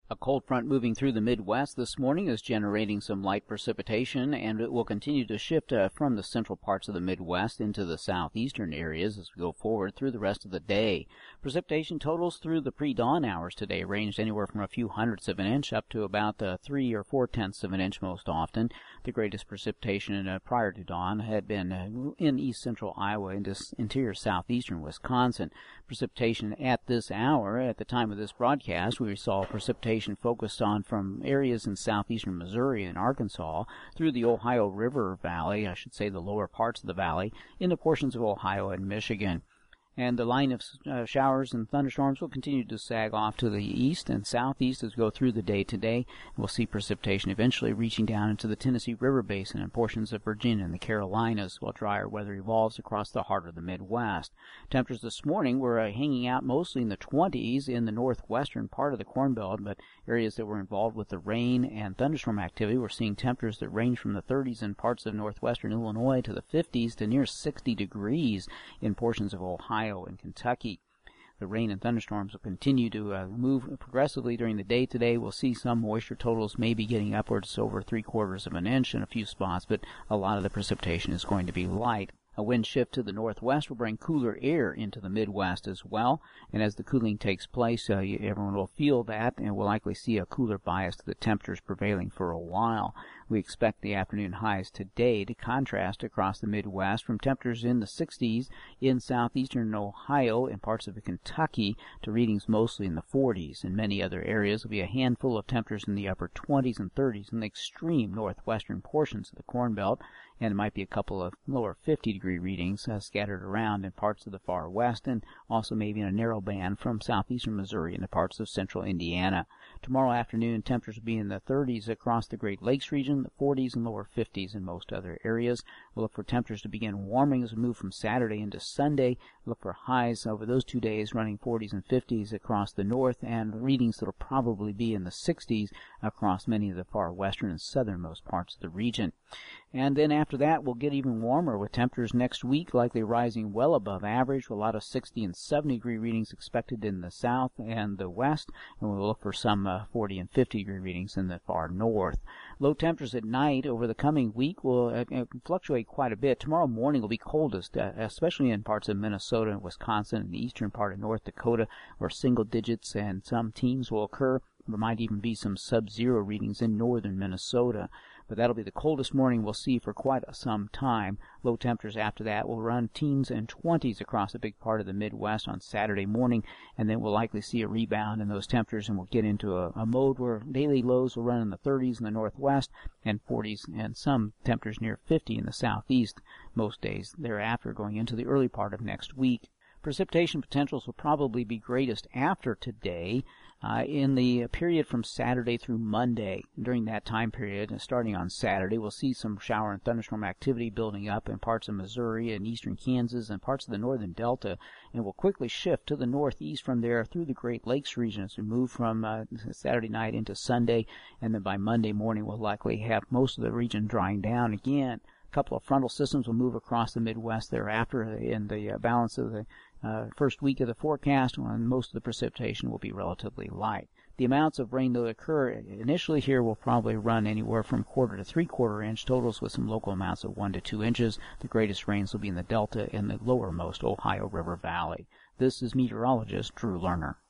A cold front moving through the Midwest this morning is generating some light precipitation, and it will continue to shift from the central parts of the Midwest into the southeastern areas as we go forward through the rest of the day. Precipitation totals through the pre-dawn hours today ranged anywhere from a few hundredths of an inch up to about 3 or 4/10ths of an inch most often. The greatest precipitation prior to dawn had been in east central Iowa into interior southeastern Wisconsin. Precipitation at this hour, at the time of this broadcast, we saw precipitation focused on from areas in southeastern Missouri and Arkansas through the Ohio River Valley, I should say the lower parts of the valley, into portions of Ohio and Michigan. And the line of showers and thunderstorms will continue to sag off to the east and southeast as we go through the day today. We'll see precipitation eventually reaching down into the Tennessee River Basin and portions of Virginia and the Carolinas, while drier weather evolves across the heart of the Midwest. Temperatures this morning were hanging out mostly in the 20s in the northwestern part of the Corn Belt, but areas that were involved with the rain and thunderstorm activity, we're seeing temperatures that range from the 30s in parts of northwestern Illinois to the 50s to near 60 degrees in portions of Ohio and Kentucky. The rain and thunderstorms will continue to move progressively during the day today. We'll see some moisture totals maybe getting upwards over 3/4 of an inch in a few spots, but a lot of the precipitation is going to be light. A wind shift to the northwest will bring cooler air into the Midwest as well, and as the cooling takes place, everyone will feel that and will likely see a cooler bias to the temperatures prevailing for a while. We expect the afternoon highs today to contrast across the Midwest from temperatures in the 60s in southeastern Ohio and parts of Kentucky to readings mostly in the 40s. In many other areas, there will be a handful of temperatures in the upper 20s and 30s in the extreme northwestern portions of the Corn Belt, and it might be a couple of lower 50-degree readings scattered around in parts of the far west, and also maybe in a narrow band from southeastern Missouri into parts of central Indiana. Tomorrow afternoon, temperatures will be in the 30s across the Great Lakes region, the 40s and lower 50s in most other areas. We'll look for temperatures to begin warming as we move from Saturday into Sunday. We'll look for highs over those 2 days running 40s and 50s across the north, and readings that will probably be in the 60s across many of the far western and southernmost parts of the region. And then after that, we'll get even warmer with temperatures next week likely rising well above average, with a lot of 60 and 70-degree readings expected in the south and the west, and we'll look for some 40 and 50-degree readings in the far north. Low temperatures at night over the coming week will fluctuate quite a bit. Tomorrow morning will be coldest, especially in parts of Minnesota and Wisconsin and the eastern part of North Dakota, where single digits and some teens will occur. There might even be some sub-zero readings in northern Minnesota. But that'll be the coldest morning we'll see for quite some time. Low temperatures after that will run teens and 20s across a big part of the Midwest on Saturday morning, and then we'll likely see a rebound in those temperatures, and we'll get into a mode where daily lows will run in the 30s in the northwest and 40s and some temperatures near 50 in the southeast most days thereafter going into the early part of next week. Precipitation potentials will probably be greatest after today in the period from Saturday through Monday. During that time period, starting on Saturday, we'll see some shower and thunderstorm activity building up in parts of Missouri and eastern Kansas and parts of the northern Delta, and will quickly shift to the northeast from there through the Great Lakes region as we move from Saturday night into Sunday, and then by Monday morning we'll likely have most of the region drying down again. A couple of frontal systems will move across the Midwest thereafter in the balance of the first week of the forecast, when most of the precipitation will be relatively light. The amounts of rain that occur initially here will probably run anywhere from 1/4 to 3/4 inch totals, with some local amounts of 1 to 2 inches. The greatest rains will be in the Delta and the lowermost Ohio River Valley. This is meteorologist Drew Lerner.